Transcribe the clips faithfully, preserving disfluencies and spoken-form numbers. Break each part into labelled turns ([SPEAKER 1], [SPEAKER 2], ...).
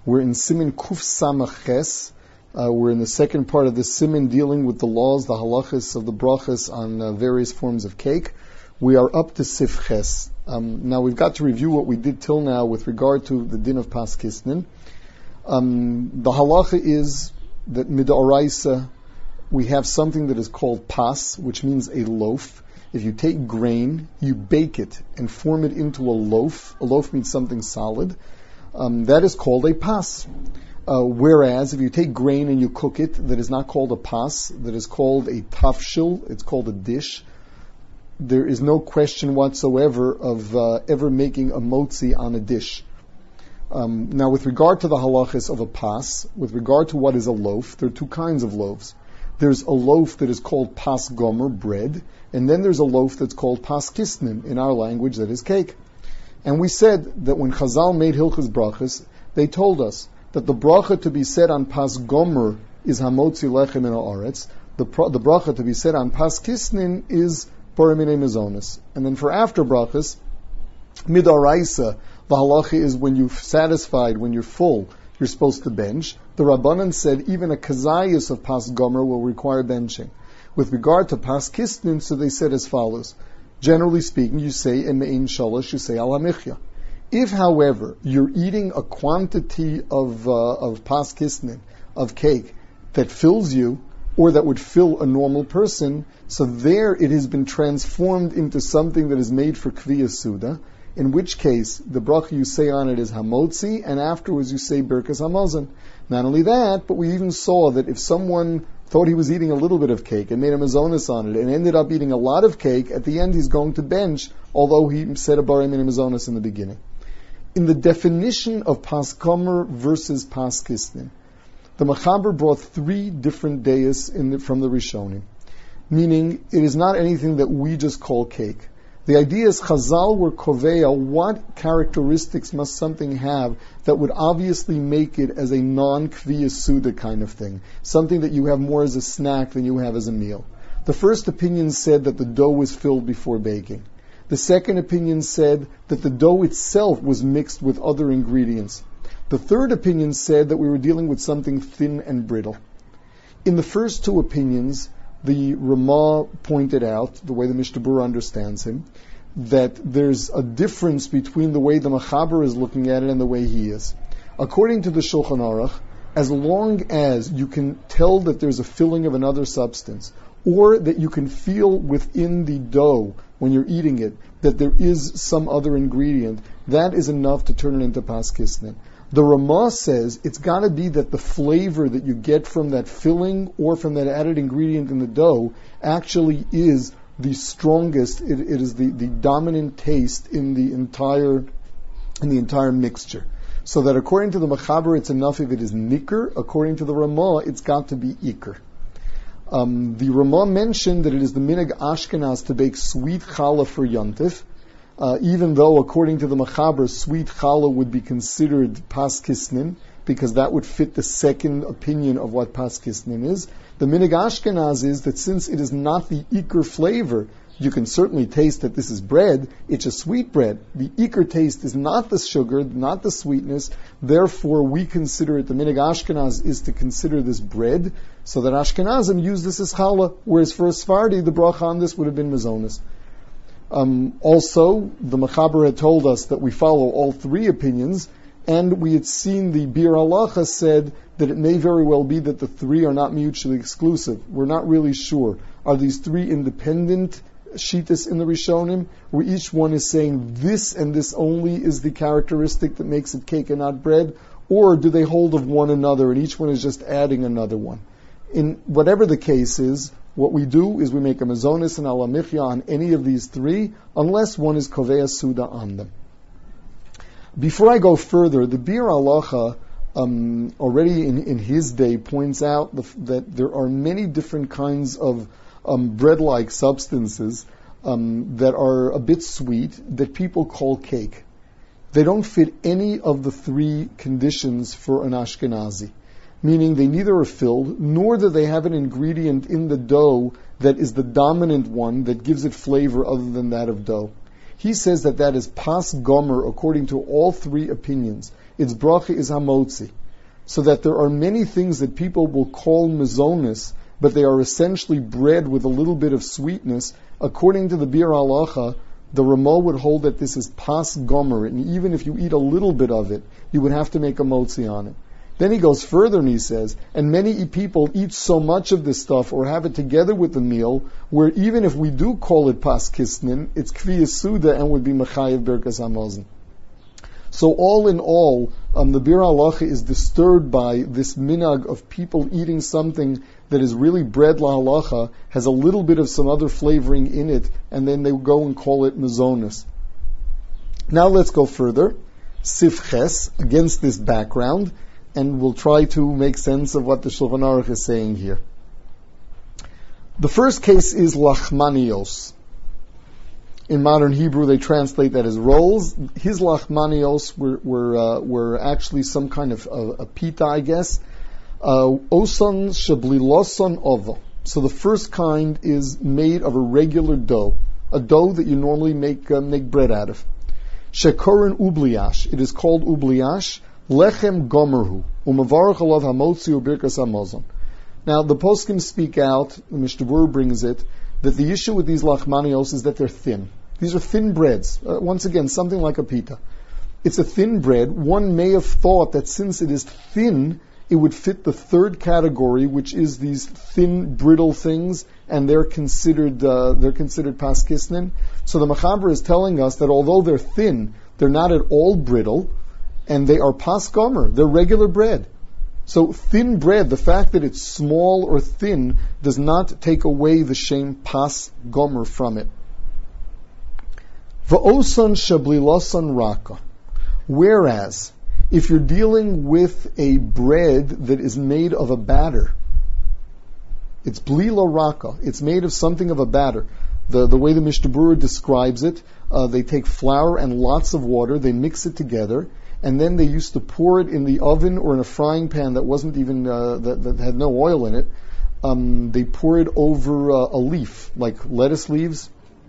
[SPEAKER 1] We're in Siman Kuf Samach Ches. Uh, we're in the second part of the Siman dealing with the laws, the halachas of the brachas on uh, various forms of cake. We are up to Sif Ches. Um, now we've got to review what we did till now with regard to the din of Pas Kisnin. Um, the halacha is that mid'oraisa we have something that is called pas, which means a loaf. If you take grain, you bake it and form it into a loaf. A loaf means something solid. Um, that is called a pas. Uh, whereas if you take grain and you cook it, that is not called a pas, that is called a tafshil, it's called a dish. There is no question whatsoever of uh, ever making a motzi on a dish. Um, now with regard to the halachas of a pas, with regard to what is a loaf, there are two kinds of loaves. There's a loaf that is called pas gomer, bread, and then there's a loaf that's called pas kisnin, in our language, that is cake. And we said that when Chazal made Hilchas Brachas, they told us that the bracha to be said on pas gomer is hamotzi lechem min haaretz, the, pro- the bracha to be said on pas kisnin is borei minei mazonos. And then for after brachas, mid'oraisa, the halacha is when you're satisfied, when you're full, you're supposed to bench. The Rabbanan said even a kazayas of pas gomer will require benching. With regard to pas kisnin, so they said as follows. Generally speaking, you say emein shalosh, you say al hamichya. If, however, you're eating a quantity of uh, of pas kisnin, of cake, that fills you, or that would fill a normal person, so there it has been transformed into something that is made for kviyas suda, in which case the bracha you say on it is hamotzi, and afterwards you say birkas hamazon. Not only that, but we even saw that if someone thought he was eating a little bit of cake and made a mazonis on it and ended up eating a lot of cake, at the end he's going to bench, although he said a borei minei mazonos in the beginning. In the definition of pas gomer versus pas kisnin, the Mechaber brought three different deis in the, from the Rishonim, meaning it is not anything that we just call cake. The idea is Chazal were koveya, what characteristics must something have that would obviously make it as a non-kviyas suda kind of thing, something that you have more as a snack than you have as a meal. The first opinion said that the dough was filled before baking. The second opinion said that the dough itself was mixed with other ingredients. The third opinion said that we were dealing with something thin and brittle. In the first two opinions, the Ramah pointed out, the way the Mishnah Berurah understands him, that there's a difference between the way the Mechaber is looking at it and the way he is. According to the Shulchan Aruch, as long as you can tell that there's a filling of another substance, or that you can feel within the dough when you're eating it that there is some other ingredient, that is enough to turn it into pas kisnin. The Ramah says it's got to be that the flavor that you get from that filling or from that added ingredient in the dough actually is the strongest. It, it is the, the dominant taste in the entire in the entire mixture. So that according to the Mechaber, it's enough if it is nikr. According to the Ramah, it's got to be ikr. Um, the Ramah mentioned that it is the minhag Ashkenaz to bake sweet challah for Yontif. Uh, even though, according to the Mechaber, sweet challah would be considered pas kisnin, because that would fit the second opinion of what pas kisnin is. The minhag Ashkenaz is that since it is not the ikr flavor, you can certainly taste that this is bread, it's a sweet bread. The ikr taste is not the sugar, not the sweetness, therefore we consider it, the minhag Ashkenaz is to consider this bread, so that Ashkenazim use this as challah, whereas for a Sephardi, the bracha on this would have been mazonos. Um, also, the Mechaber had told us that we follow all three opinions, and we had seen the Bir Halacha said that it may very well be that the three are not mutually exclusive. We're not really sure. Are these three independent shittas in the Rishonim, where each one is saying this and this only is the characteristic that makes it cake and not bread, or do they hold of one another and each one is just adding another one? In whatever the case is, what we do is we make a mazonis and al hamichya on any of these three, unless one is koveya suda on them. Before I go further, the Bir Halacha um, already in, in his day points out the, that there are many different kinds of um, bread-like substances um, that are a bit sweet that people call cake. They don't fit any of the three conditions for an Ashkenazi, meaning they neither are filled, nor do they have an ingredient in the dough that is the dominant one that gives it flavor other than that of dough. He says that that is pas gomer according to all three opinions. its bracha is hamotzi. So that there are many things that people will call mezonis, but they are essentially bread with a little bit of sweetness. According to the Bir Halacha, the Ramah would hold that this is pas gomer, and even if you eat a little bit of it, you would have to make a motzi on it. Then he goes further and he says, and many people eat so much of this stuff or have it together with the meal, where even if we do call it pas kisnin, it's kvi suda and would be mechayev berkas hamazon. So all in all, um, the Bir Halacha is disturbed by this minhag of people eating something that is really bread la halacha, has a little bit of some other flavoring in it, and then they go and call it mezonis. Now let's go further. Sif Ches, against this background, and we'll try to make sense of what the Shulchan Aruch is saying here. The first case is lachmanios. In modern Hebrew, they translate that as rolls. His lachmanios were were, uh, were actually some kind of uh, a pita, I guess. Osan shablilosan ovo. So the first kind is made of a regular dough, a dough that you normally make uh, make bread out of. Shekorin ubliash. It is called ubliash. Lechem gomerhu. Umavarach alav hamotzi ubirkas hamazon. Now the poskim speak out. The Mishnah Berurah brings it that the issue with these lachmanios is that they're thin. These are thin breads. Uh, once again, something like a pita. It's a thin bread. One may have thought that since it is thin, it would fit the third category, which is these thin, brittle things, and they're considered uh, they're considered pas kisnin. So the Mechaber is telling us that although they're thin, they're not at all brittle, and they are pas gomer. They're regular bread. So thin bread, the fact that it's small or thin, does not take away the shame pas gomer from it. V'osan shablilosan raka. Whereas, if you're dealing with a bread that is made of a batter, it's blila raka. It's made of something of a batter. The the way the Mishnah Berurah describes it, uh, they take flour and lots of water, they mix it together, and then they used to pour it in the oven or in a frying pan that wasn't even uh, that, that had no oil in it. Um, they pour it over uh, a leaf, like lettuce leaves,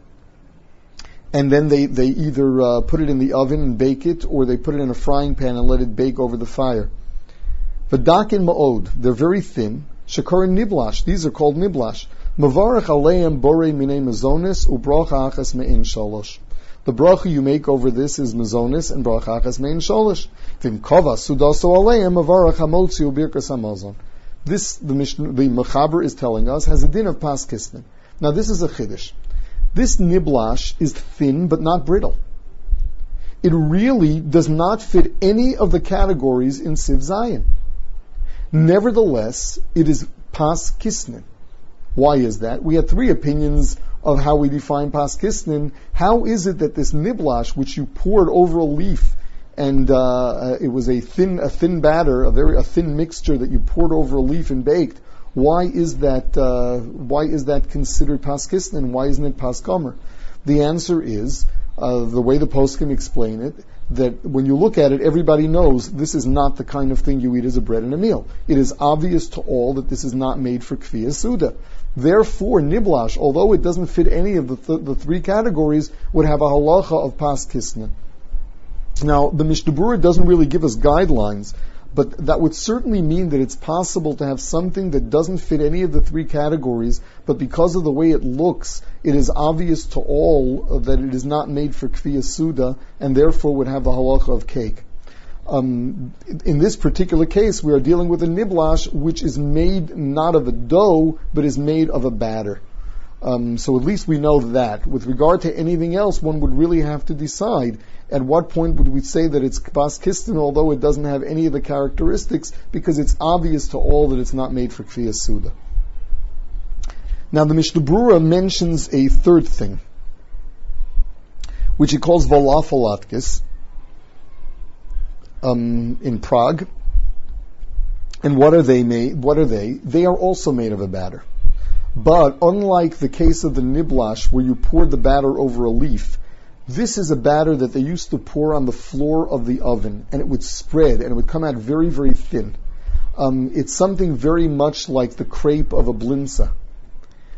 [SPEAKER 1] and then they they either uh, put it in the oven and bake it, or they put it in a frying pan and let it bake over the fire. V'dakin ma'od, they're very thin. Shekarin niblash, these are called niblash. Mavarach aleim borei minei mazonis ubracha achas me'in shalosh. The bracha you make over this is mazonis and bracha achas me'in shalosh. V'im kova sudaso aleim mavarach hamotzi ubirkas hamazon. This, the Mishnah, the Mechaber is telling us, has a din of pas kisnin. Now this is a chiddush. This niblash is thin but not brittle. It really does not fit any of the categories in Siv Zayin. Nevertheless, it is pas kisnin. Why is that? We had three opinions of how we define pas kisnin. How is it that this niblash, which you poured over a leaf, and uh, it was a thin, a thin batter, a very a thin mixture that you poured over a leaf and baked, why is that? Uh, why is that considered pas kisnin? Why isn't it pas gomer? The answer is uh, the way the poskim explain it, that when you look at it, everybody knows this is not the kind of thing you eat as a bread and a meal. It is obvious to all that this is not made for kfiyah suda. Therefore, niblash, although it doesn't fit any of the, th- the three categories, would have a halacha of pas kisnin. Now, the Mishnah Berurah doesn't really give us guidelines, but that would certainly mean that it's possible to have something that doesn't fit any of the three categories, but because of the way it looks, it is obvious to all that it is not made for kfiyah suda, and therefore would have the halacha of cake. Um, in this particular case, we are dealing with a niblash, which is made not of a dough, but is made of a batter. Um, so at least we know that. With regard to anything else, one would really have to decide at what point would we say that it's pas kistin, although it doesn't have any of the characteristics, because it's obvious to all that it's not made for kfiyah suda. Now the Mishnah Berurah mentions a third thing, which he calls valafalatkis, um, in Prague. And what are they made? What are they? They are also made of a batter. But unlike the case of the niblash, where you pour the batter over a leaf, this is a batter that they used to pour on the floor of the oven, and it would spread, and it would come out very, very thin. Um, it's something very much like the crepe of a blinza.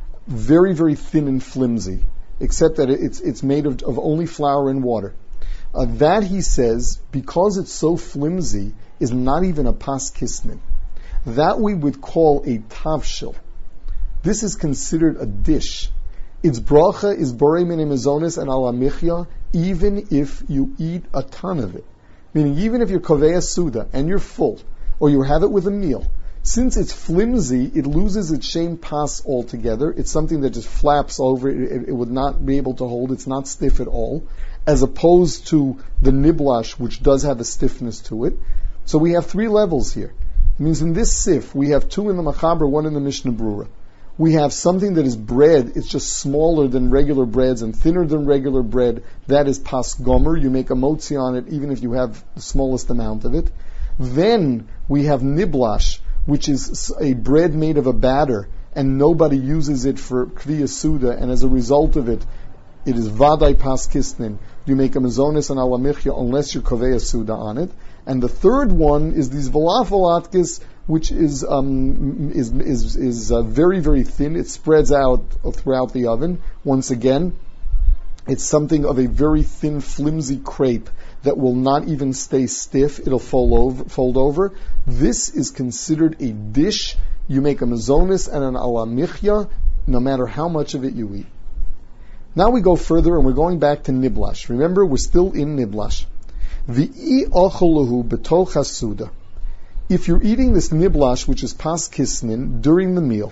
[SPEAKER 1] Very, very thin and flimsy, except that it's it's made of, of only flour and water. Uh, that, he says, because it's so flimsy, is not even a pas kisnin. That we would call a tavshil. This is considered a dish. Its bracha is borei minei mezonos and ala michya, even if you eat a ton of it. Meaning, even if you're kovei suda and you're full, or you have it with a meal, since it's flimsy, it loses its shem pas altogether. It's something that just flaps over. It, it, it would not be able to hold. It's not stiff at all, as opposed to the niblash, which does have a stiffness to it. So we have three levels here. It means in this sif, we have two in the Machaber, one in the Mishnah Brura. We have something that is bread, it's just smaller than regular breads and thinner than regular bread. That is pas gomer. You make a motzi on it even if you have the smallest amount of it. Then we have niblash, which is a bread made of a batter, and nobody uses it for kriya suda, and as a result of it, it is vadai pas kisnin. You make a mezonos and ala michya unless you're kovei suda on it. And the third one is these falafel atkis, which is um, is is, is uh, very very thin. It spreads out throughout the oven. Once again, it's something of a very thin, flimsy crepe that will not even stay stiff. It'll fold over. Fold over. This is considered a dish. You make a mezonos and an ala michya, no matter how much of it you eat. Now we go further, and we're going back to niblash. Remember, we're still in niblash. V'i ocholuhu b'toch hasuda. If you're eating this niblash, which is pas kisnin, during the meal,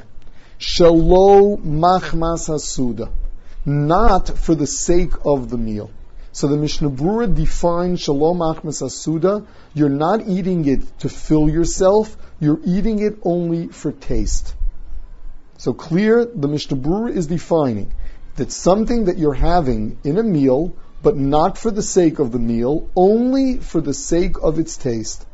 [SPEAKER 1] shelo machmas hasuda, not for the sake of the meal. So the Mishnah Brura defines shelo machmas hasuda. You're not eating it to fill yourself. You're eating it only for taste. So clear, the Mishnah Brura is defining that something that you're having in a meal, but not for the sake of the meal, only for the sake of its taste.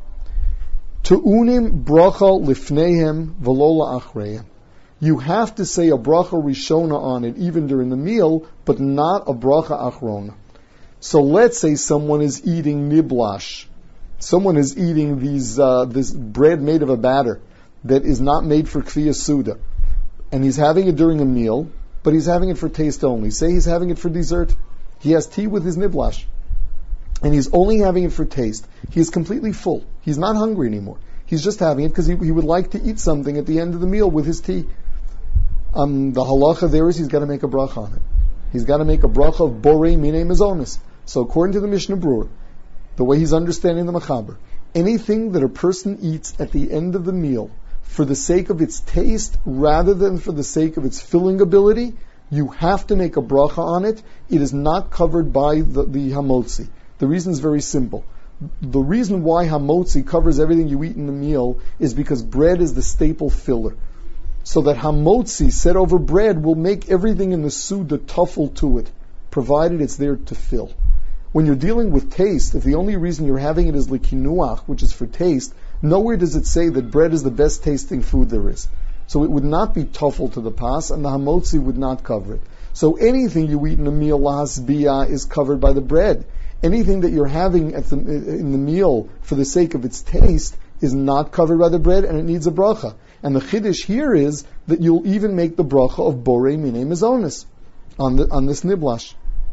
[SPEAKER 1] Tu'unim bracha lifnehem v'lo la'achreihem. You have to say a bracha rishona on it even during the meal, but not a bracha achrona. So let's say someone is eating niblash. Someone is eating these uh, this bread made of a batter that is not made for kfiyah suda, and he's having it during a meal, but he's having it for taste only. Say he's having it for dessert. He has tea with his niblash, and he's only having it for taste. He is completely full. He's not hungry anymore. He's just having it because he, he would like to eat something at the end of the meal with his tea. Um, the halacha there is he's got to make a bracha on it. He's got to make a bracha of borei minei mezonos. So according to the Mishnah Brura, the way he's understanding the Machaber, anything that a person eats at the end of the meal for the sake of its taste rather than for the sake of its filling ability, you have to make a bracha on it. It is not covered by the, the hamotzi. The reason is very simple. The reason why hamotzi covers everything you eat in the meal is because bread is the staple filler. So that hamotzi set over bread will make everything in the suda tuffle to it, provided it's there to fill. When you're dealing with taste, if the only reason you're having it is likinuach, which is for taste, nowhere does it say that bread is the best tasting food there is. So it would not be tuffle to the pas, and the hamotzi would not cover it. So anything you eat in a meal, lahasbiya, is covered by the bread. Anything that you're having at the, in the meal for the sake of its taste is not covered by the bread, and it needs a bracha. And the chiddush here is that you'll even make the bracha of borei minei mezonos on the, on this niblash.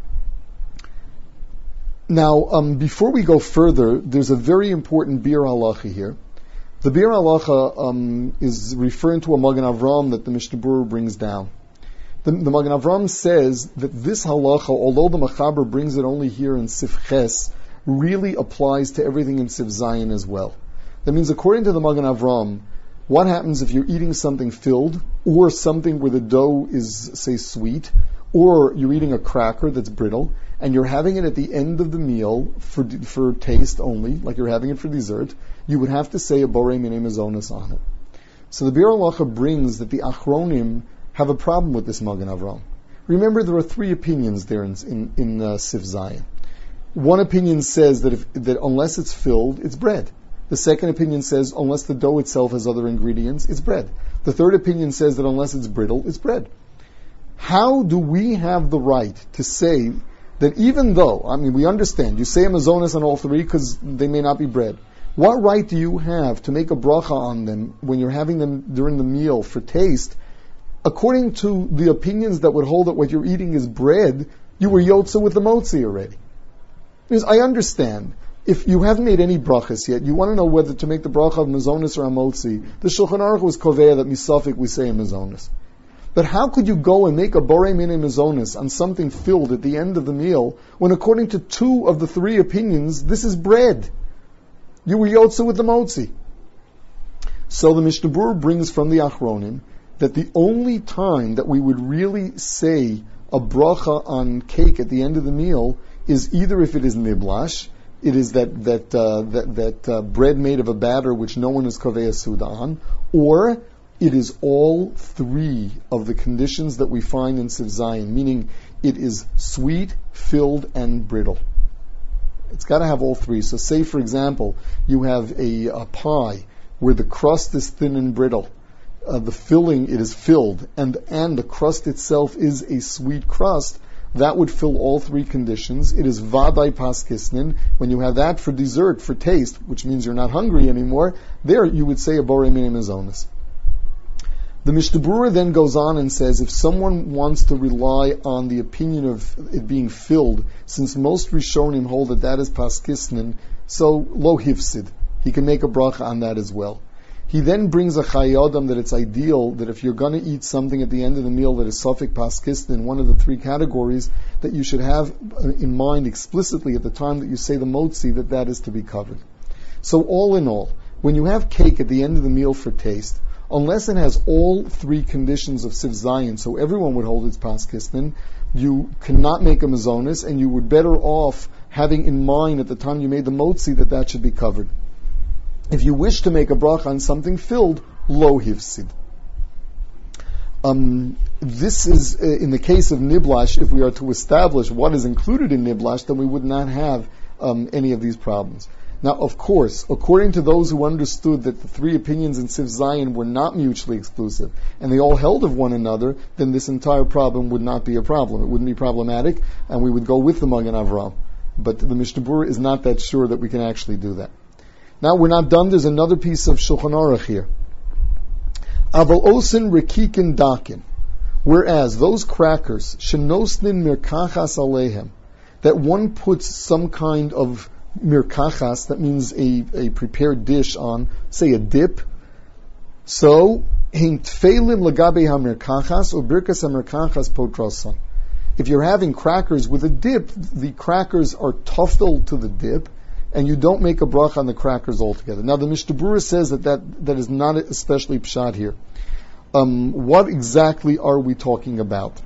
[SPEAKER 1] Now, um, before we go further, there's a very important bir halacha here. The bir halacha um, is referring to a Magen Avram that the Mishnah Brura brings down. The, the Magen Avram says that this halacha, although the Machaber brings it only here in Sif Ches, really applies to everything in Sif Zayin as well. That means, according to the Magen Avram, what happens if you're eating something filled, or something where the dough is, say, sweet, or you're eating a cracker that's brittle, and you're having it at the end of the meal for for taste only, like you're having it for dessert, you would have to say a borei minei mezonos on it. So the Bir Halacha brings that the Achronim have a problem with this Magen Avram. Remember, there are three opinions there in in, in uh, Sif Zayin. One opinion says that if, that unless it's filled, it's bread. The second opinion says unless the dough itself has other ingredients, it's bread. The third opinion says that unless it's brittle, it's bread. How do we have the right to say that even though, I mean, we understand, you say a mezonos on all three because they may not be bread. What right do you have to make a bracha on them when you're having them during the meal for taste? According to the opinions that would hold that what you're eating is bread, you were yotze with the motzi already. Because I understand. If you haven't made any brachas yet, you want to know whether to make the bracha of mazonis or amotzi. The Shulchan Aruch was kovea that misafik we say in mazonis. But how could you go and make a borei mine mazonis on something filled at the end of the meal when according to two of the three opinions, this is bread? You were yotze with the motzi. So the Mishnah Berurah brings from the Achronim that the only time that we would really say a bracha on cake at the end of the meal is either if it is niblash, it is that that uh, that, that uh, bread made of a batter which no one is kovei suda on, or it is all three of the conditions that we find in Siv Zayin, meaning it is sweet, filled, and brittle. It's got to have all three. So say, for example, you have a, a pie where the crust is thin and brittle. Uh, the filling, it is filled, and, and the crust itself is a sweet crust. That would fill all three conditions. It is vadai paskisnin. When you have that for dessert, for taste, which means you're not hungry anymore, there you would say a borei mine mazonis. The Mishnah Berurah then goes on and says, if someone wants to rely on the opinion of it being filled, since most Rishonim hold that that is paskisnin, so lo hifsid. He can make a bracha on that as well. He then brings a chayadam that it's ideal that if you're going to eat something at the end of the meal that is safek paskisnin, one of the three categories, that you should have in mind explicitly at the time that you say the motzi that that is to be covered. So all in all, when you have cake at the end of the meal for taste, unless it has all three conditions of Siv Zayin, so everyone would hold its paskisnin, you cannot make a mazonis, and you would better off having in mind at the time you made the motzi that that should be covered. If you wish to make a bracha on something filled, lo hifsid. Um, this is, uh, in the case of niblash, if we are to establish what is included in niblash, then we would not have um, any of these problems. Now, of course, according to those who understood that the three opinions in Siv Zayin were not mutually exclusive, and they all held of one another, then this entire problem would not be a problem. It wouldn't be problematic, and we would go with the Magen Avraham. But the Mishnah Berurah is not that sure that we can actually do that. Now we're not done. There's another piece of Shulchan Aruch here. Aval osin rekikin dakin. Whereas those crackers, shenosnin mirkachas alehem, that one puts some kind of mirkachas, that means a, a prepared dish on, say a dip. So, hin tfeilim lagabe ha-mirkachas, or birkas ha-mirkachas potrosan. If you're having crackers with a dip, the crackers are tuftled to the dip, and you don't make a bracha on the crackers altogether. Now the Mishnah Berurah says that, that that is not especially pshat here. Um, what exactly are we talking about?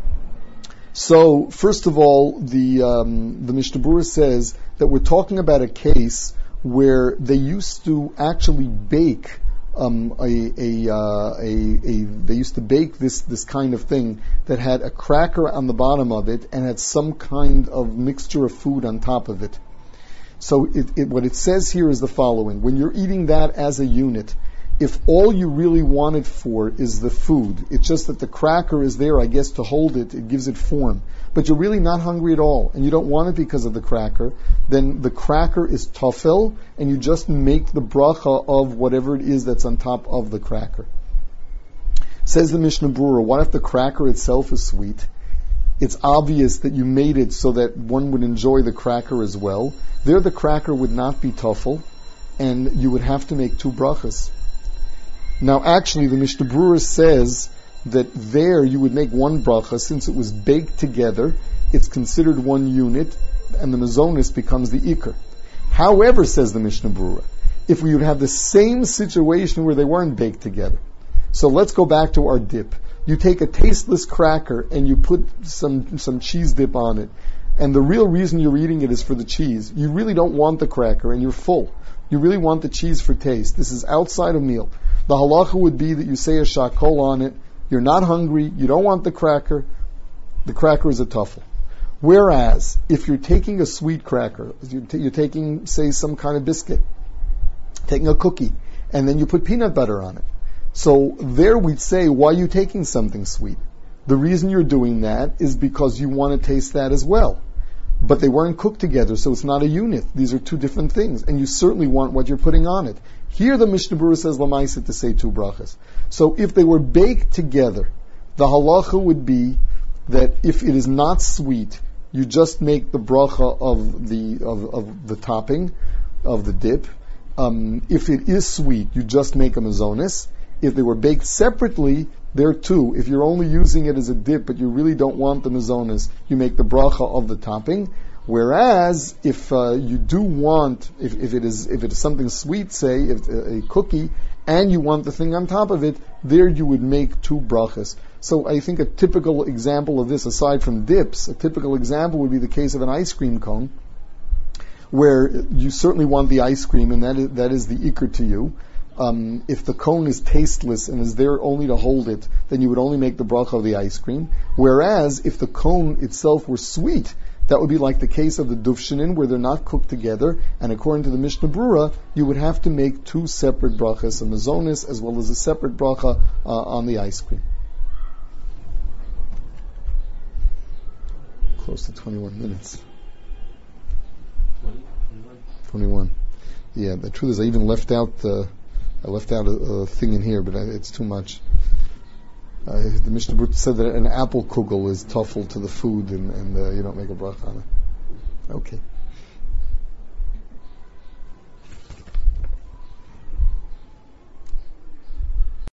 [SPEAKER 1] So, first of all, the um, the Mishnah Berurah says that we're talking about a case where they used to actually bake um, a, a, uh, a, a they used to bake this this kind of thing that had a cracker on the bottom of it and had some kind of mixture of food on top of it. So it, it, what it says here is the following. When you're eating that as a unit, if all you really want it for is the food, it's just that the cracker is there, I guess, to hold it, it gives it form, but you're really not hungry at all, and you don't want it because of the cracker, then the cracker is tafel, and you just make the bracha of whatever it is that's on top of the cracker. Says the Mishnah Berurah, what if the cracker itself is sweet? It's obvious that you made it so that one would enjoy the cracker as well. There the cracker would not be tafel, and you would have to make two brachas. Now actually the Mishnah Berurah says that there you would make one bracha since it was baked together, it's considered one unit, and the mazonis becomes the ikar. However, says the Mishnah Berurah, if we would have the same situation where they weren't baked together, so let's go back to our dip. You take a tasteless cracker and you put some some cheese dip on it, and the real reason you're eating it is for the cheese. You really don't want the cracker, and you're full. You really want the cheese for taste. This is outside a meal. The halacha would be that you say a shakol on it, you're not hungry, you don't want the cracker, the cracker is a tafel. Whereas, if you're taking a sweet cracker, you're, t- you're taking, say, some kind of biscuit, taking a cookie, and then you put peanut butter on it. So there we'd say, why are you taking something sweet? The reason you're doing that is because you want to taste that as well. But they weren't cooked together, so it's not a unit. These are two different things, and you certainly want what you're putting on it. Here the Mishnah Berurah says Lamaisa to say two brachas. So if they were baked together, the halacha would be that if it is not sweet, you just make the bracha of the of, of the topping of the dip. Um, if it is sweet, you just make a mazonis. If they were baked separately, there too, if you're only using it as a dip, but you really don't want the mazonis, you make the bracha of the topping. Whereas, if uh, you do want, if, if it is if it is something sweet, say if, uh, a cookie, and you want the thing on top of it, there you would make two brachas. So I think a typical example of this, aside from dips, a typical example would be the case of an ice cream cone, where you certainly want the ice cream, and that is, that is the ikr to you. Um, if the cone is tasteless and is there only to hold it, then you would only make the bracha of the ice cream. Whereas, if the cone itself were sweet, that would be like the case of the dufshinin, where they're not cooked together, and according to the Mishnah Brura, you would have to make two separate brachas, a mazonis as well as a separate bracha uh, on the ice cream. Close to twenty-one minutes. twenty-one. Yeah, the truth is I even left out the, I left out a, a thing in here, but I, it's too much. Uh, the Mishnah Brura said that an apple kugel is tuffle to the food, and, and uh, you don't make a bracha on it. Okay.